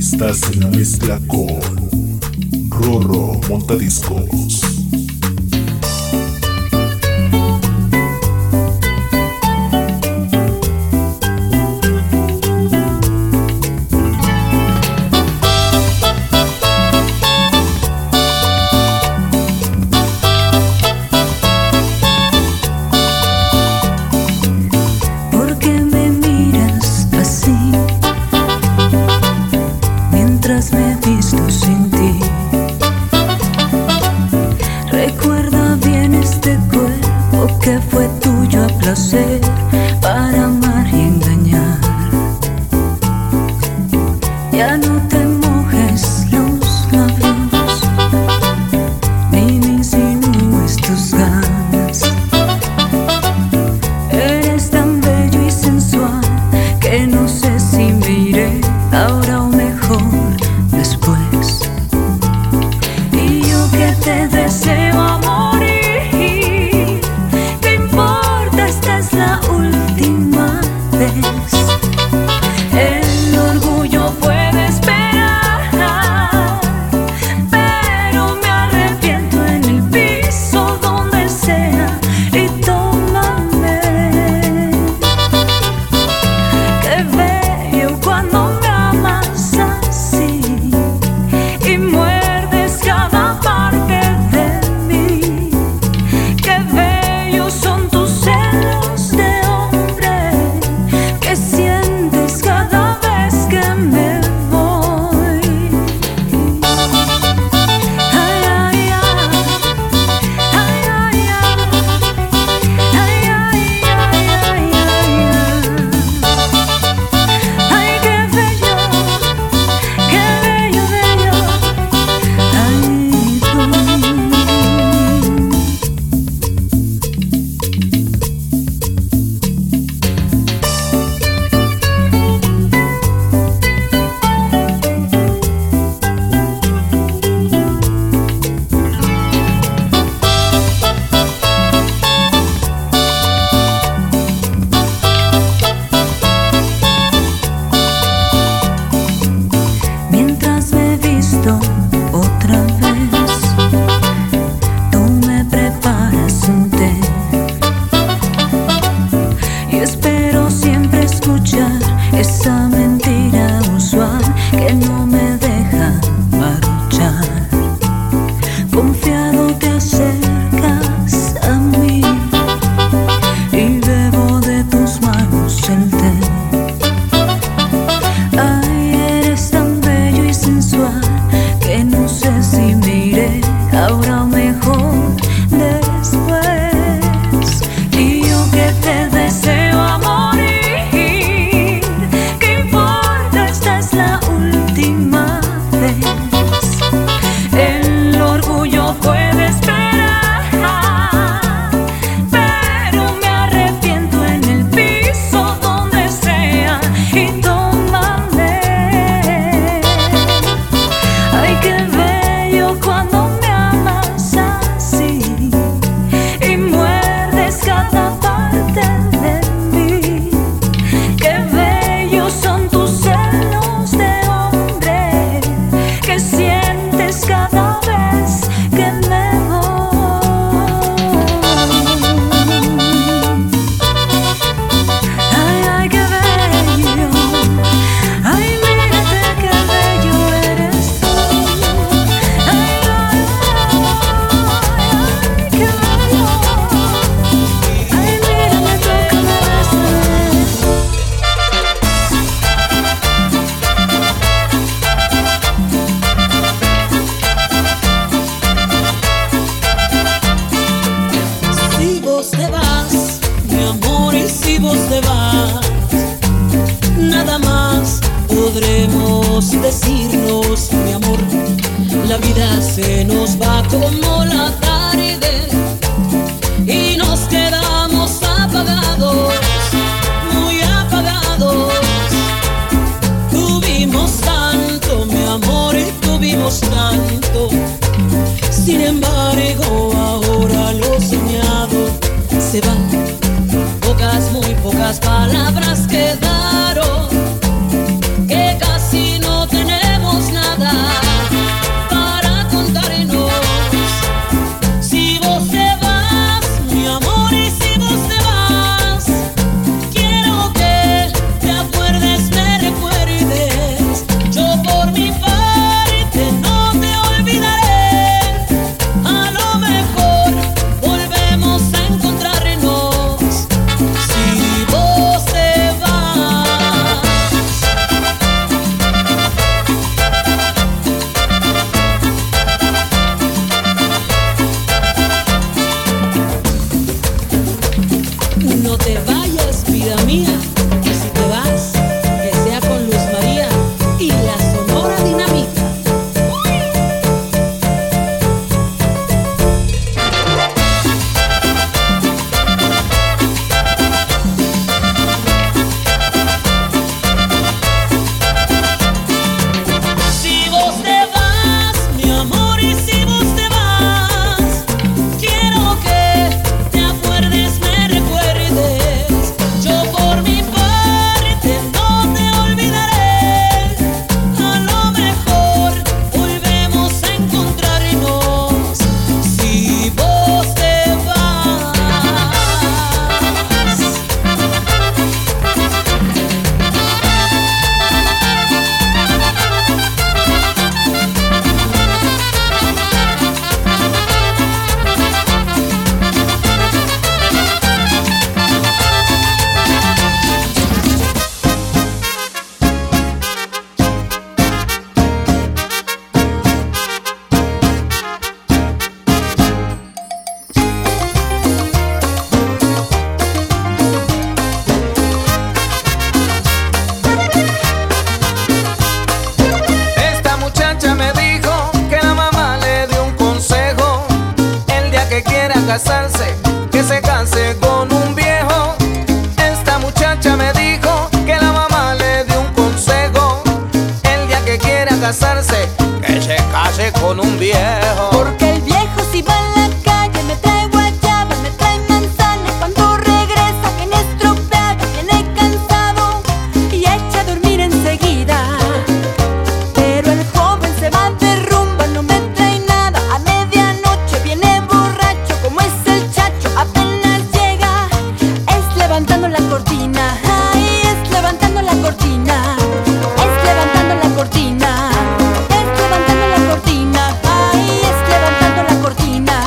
Estás en la mezcla con Rorro Montadiscos. Me he visto sin ti. Recuerda bien este cuerpo que fue tuyo a placer, para amar y engañar. Ya no te mojes los labios, ni me insinúes tus ganas. Eres tan bello y sensual que no sé si me iré ahora o mejor después. Y yo que te deseo a morir, ¿qué importa? Esta es la última vez. El orgullo puede esperar, pero me arrepiento en el piso donde sea. Y tómame, qué bello cuando me amas así y muerdes cada parte de mí. Qué bellos son tus celos de hombre que sientes cada vez que me voy. Ay, ay, ay, ay, ay, ay, ay, ay, ay, ay, qué bello, bello. Ay, tú. Mientras me he visto otra vez, tú me preparas un té y espero siempre escuchar esa mentira usual que no me deja marchar. Confiado te acercas a mí y bebo de tus manos el té. Ay, eres tan bello y sensual que no sé si me iré ahora o mejor después. Y yo que te deseo a morir, ¿qué importa? Esta es la última vez. El orgullo puede esperar, pero me arrepiento en el piso donde sea. Y tómame, ay, qué bello cuando me amas así y muerdes cada parte de mí. Qué bellos son tus celos de hombre que sientes cada vez que me voy. Ay, ay, qué bello. Ay, mírate qué bello eres tú. Ay, ay, ay, qué bello. Ay, mírame, tócame, bésame. Si vos te vas, mi amor, y si vos te vas, nada más podremos decirnos, mi amor. La vida se nos va como la tarde y nos quedamos apagados, muy apagados. Tuvimos tanto, mi amor, y tuvimos tanto. Sin embargo, ahora lo soñado se va. Pocas, muy pocas palabras quedaron, que casi no tenemos. casarse, que se case con un viejo. Esta muchacha me dijo que la mamá le dio un consejo: el día que quiera casarse, que se case con un viejo. Porque el viejo si va a la calle me trae guayaba, me trae manzana. Cuando regresa viene estropeado, viene cansado y echa a dormir enseguida. Pero el joven se va de rumba, no me trae nada. A medianoche viene borracho, como es el chacho, apenas llega. Es levantando la cortina, ay, es levantando la cortina. Es levantando la cortina. Es levantando la cortina, ay, es levantando la cortina.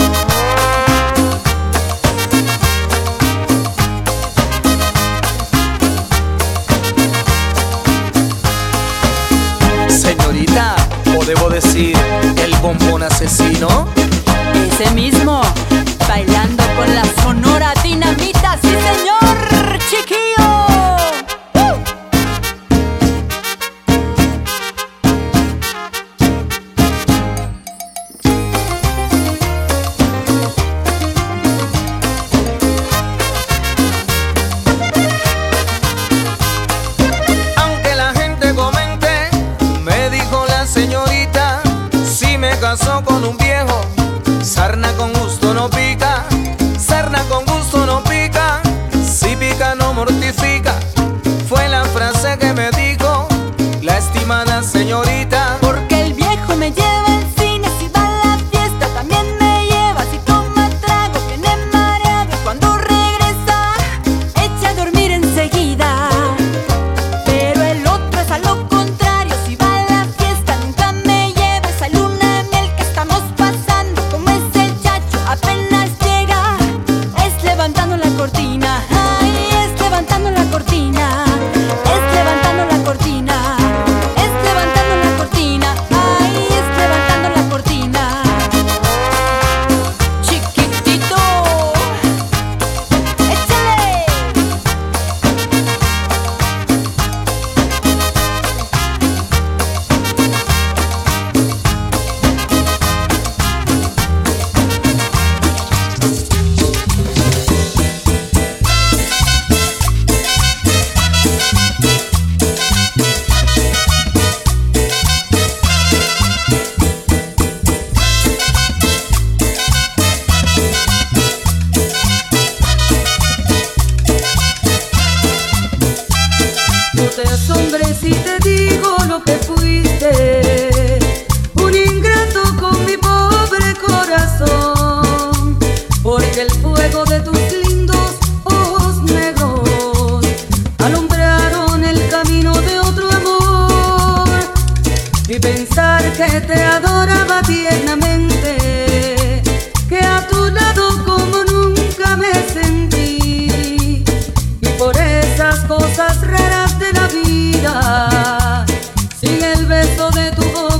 Señorita, o debo decir, el bombón asesino. Ese mismo, bailando con la Sonora Dinamita, sí señor, chiquillo. Aunque la gente comente, me dijo la señorita, si me casó con un viejo, sarna con gusto no pica, sarna con gusto no pica, si pica no mortifica. Fue la frase que me dijo la estimada señorita. Porque el viejo me lleva al cine, si va a la fiesta también me lleva. Si toma trago viene mareado y cuando regresa echa a dormir enseguida. Pero el otro es a lo contrario, si va a la fiesta nunca me lleva. Esa luna de miel que estamos pasando, como es el chacho, apenas llega. Es levantando la cortina, ay, es levantando la cortina. Es levantando la cortina. Es levantando la cortina, ay, es levantando la cortina. Chiquitito, échale. No te asombres si te digo lo que fuiste, un ingrato con mi pobre corazón, porque el fuego de tus lindos ojos negros alumbraron el camino de otro amor, y pensar que te adoraba tiernamente, que a tu lado como nunca me sentí, y por esas cosas raras de la vida, sin el beso de tu voz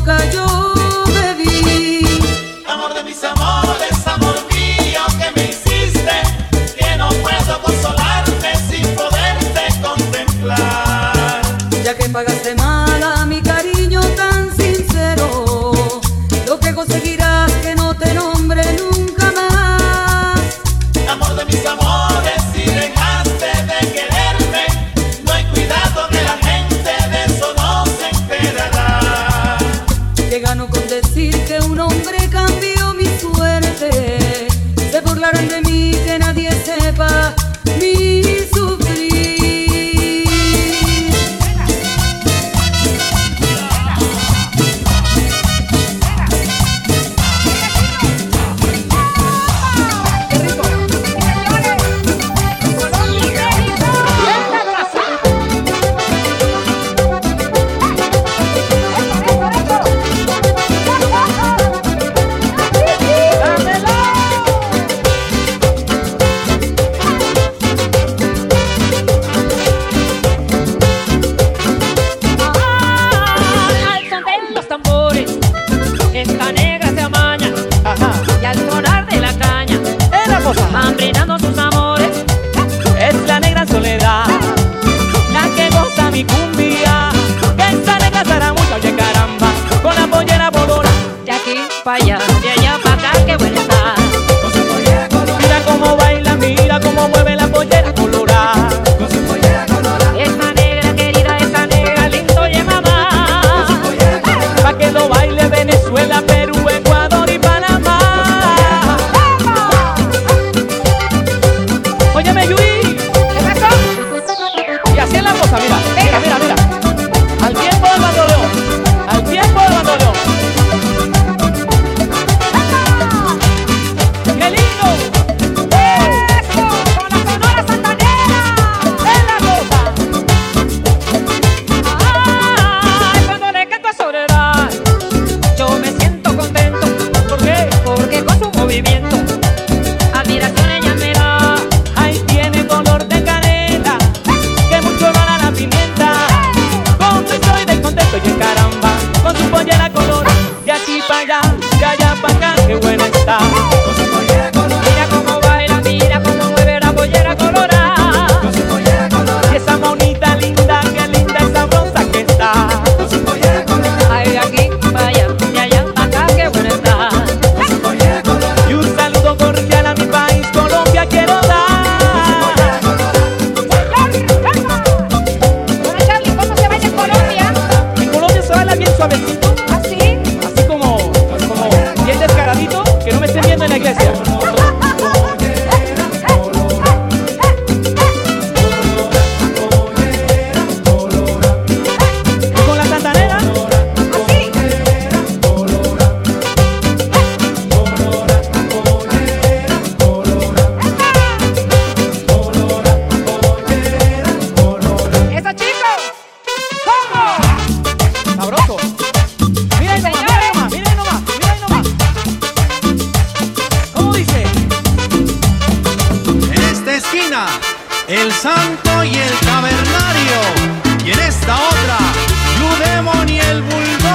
cómo mueve la pollera colorada. Con su pollera colorada. Esa negra querida, esa negra lindo y mamá. Con su pollera colorada. Pa' que lo baile Venezuela, Perú, Ecuador y Panamá. Óyeme, Yui. ¿Qué pasó? Y así es la cosa, mira. Mira, mira, mira. Al tiempo del bandoneón. Al tiempo del bandoneón. ¡Qué lindo! ¡Eso! ¡Con la Sonora Santanera! ¡Es la cosa! ¡Ay! Cuando le canto a Soledad, Yo me siento contento. ¿Por qué? porque con su movimiento admiración ella me da. Ahí tiene color de canela, que mucho vale la pimienta. Como estoy de contento y en caramba, con su pollera color, de aquí para allá, de allá para acá, qué buena está. Con su pollera colorada. Mira cómo baila, mira cómo mueve la pollera colorada. Con su pollera colorada. Y esa monita linda, qué linda y sabrosa que está. Con su pollera colorada. Ay, de aquí para allá, de allá para acá, qué buena está. Con su pollera colorada. Y un saludo cordial a mi país, Colombia, quiero dar. Hola Charlie, ¿cómo se baila en Colombia? En Colombia se baila bien suavecito, ¿Así? así como bien descaradito, que no me estén viendo en la iglesia. Y con la santanera, ¡Eso, chicos! ¿Cómo? sabroso. Mira ahí nomás, mira ahí nomás, mira ahí nomás, mira ahí nomás. ¿Cómo dice? En esta esquina, el santo y el cavernario. Y en esta otra, Blue Demon y el bulldog.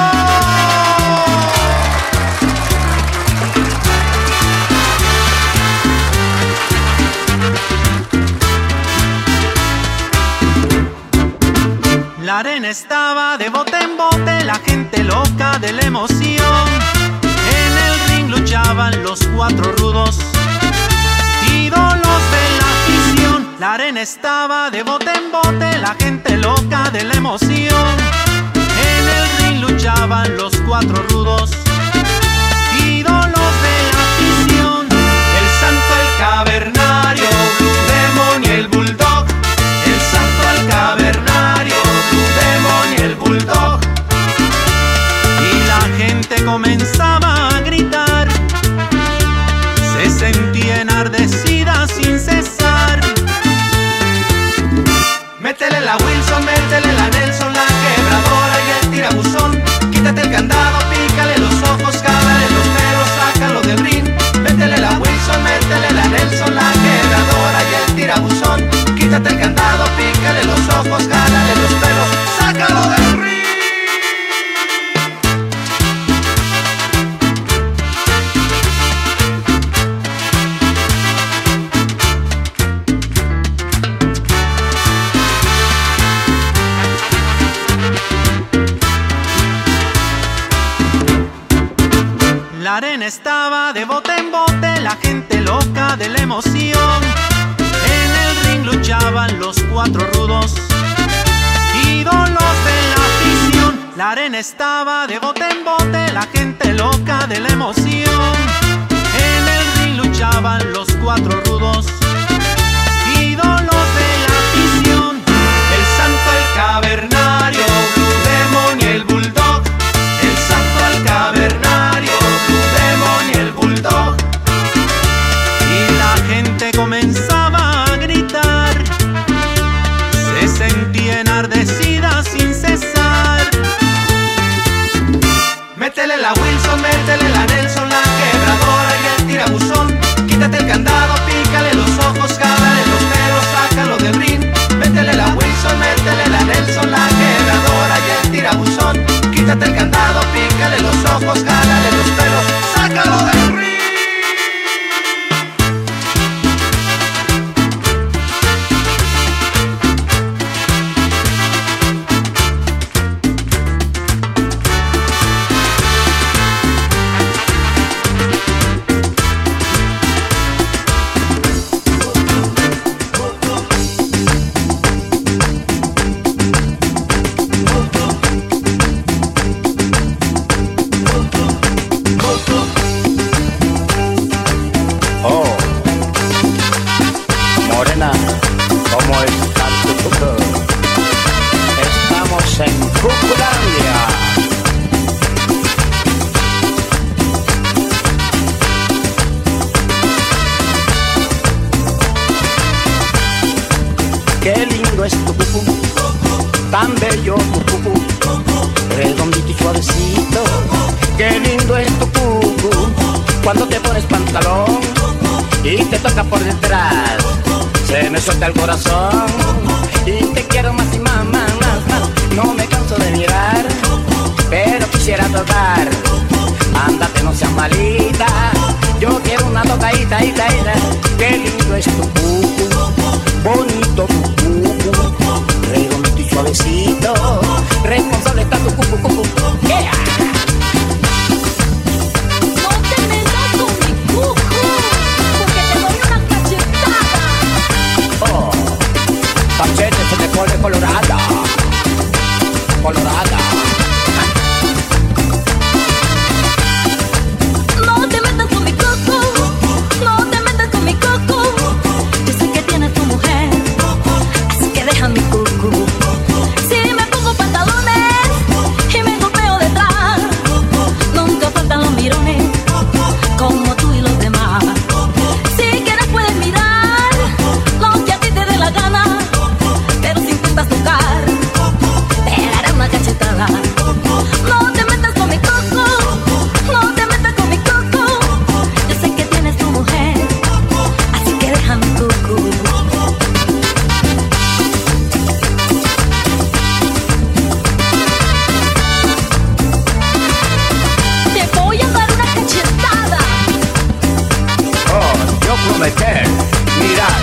La arena estaba de bote en bote, la gente loca de la emoción. En el ring luchaban los cuatro rudos, ídolos de la afición. La arena estaba de bote en bote, la gente loca de la emoción. En el ring luchaban los cuatro rudos, ídolos de la afición. El santo, el cavernario, Blue Demon y el bulldog. El santo, el cavernario, Blue Demon y el bulldog. Y la gente comenzaba a gritar, se sentía enardecida sin cesar. Métele la Wilson, métele la Nelson, la quebradora y el tirabuzón. Quítate el candado, pícale los ojos, jálale los pelos, sácalo del ring. Métele la Wilson, métele la Nelson, la quebradora y el tirabuzón. Quítate el candado, pícale los ojos, jálale los pelos, sácalo del ring. La arena estaba de bote en bote, la gente loca de la emoción. En el ring luchaban los cuatro rudos, ídolos de la afición. La arena estaba de bote en bote, la gente loca de la emoción. En el ring luchaban los cuatro rudos, ídolos de la afición. El santo, el cavernario, Blue Demon y el bulldog. El santo, el cavernario, Blue Demon y el bulldog. Y la gente comenzaba a gritar, se sentía enardecida sin cesar. Métele la Wilson, métele la Nelson, la quebradora y el tirabuzón. Quítate el candado, pícale los ojos, jálale los pelos, sácalo del ring. Métele la Wilson, métele la Nelson, la quebradora y el tirabuzón. Quítate el candado, pícale los ojos, jálale los pelos, sácalo del ring. tan bello tu cucú, redondito y suavecito, qué lindo es tu cucú, cuando te pones pantalón y te toca por detrás, se me suelta el corazón y te quiero más y más, más, más, más. No me canso de mirar, pero quisiera tocar. Ándate, no seas malita, yo quiero una tocadita, qué lindo es tu cucú, bonito tu cucú, redondito y suavecito, responsable está tu cucú, cucú, yeah. No te metas con mi cucú, porque te doy una cachetada. Oh, cachete se te pone colorada, colorada. No te metas con mi coco, no te metas con mi coco. Yo sé que tienes tu mujer, así que deja mi cucú. Si me pongo pantalones y me golpeo detrás, nunca faltan los mirones, como tú y los demás. Si quieres puedes mirar lo que a ti te dé la gana, pero si intentas tocar, te daré una cachetada. No te metas con mi coco, no te metas con mi coco. Yo sé que tienes tu mujer, así que deja mi cucú. Te voy a dar una cachetada. Oh, yo prometer, mirad.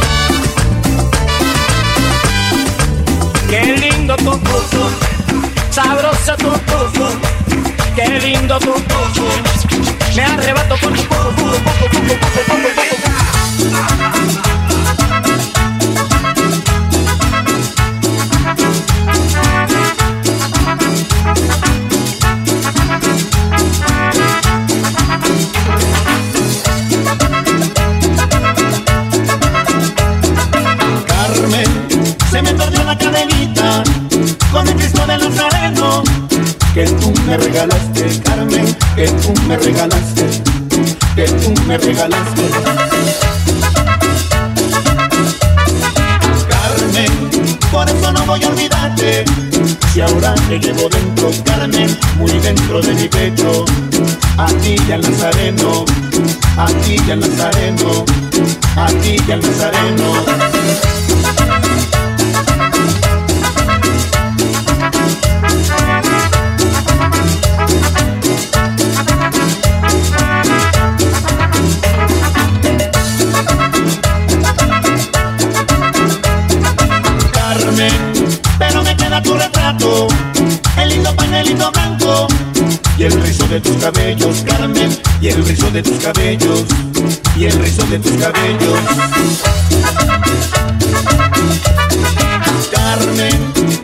Qué lindo tu cucú, sabroso tu cucú, qué lindo tu cucú, me arrebato por tu cucú, cucú. Carmen, se me perdió la cadenita con el Cristo del Nazareno que tú me regalaste, Carmen, que tú me regalaste, que tú me regalaste. Carmen, por eso no voy a olvidarte, si ahora te llevo dentro, Carmen, muy dentro de mi pecho. A ti y al Nazareno, a ti y al Nazareno, a ti y al Nazareno. Pero me queda tu retrato, el lindo pañuelito blanco y el rizo de tus cabellos, Carmen, y el rizo de tus cabellos, y el rizo de tus cabellos. Carmen,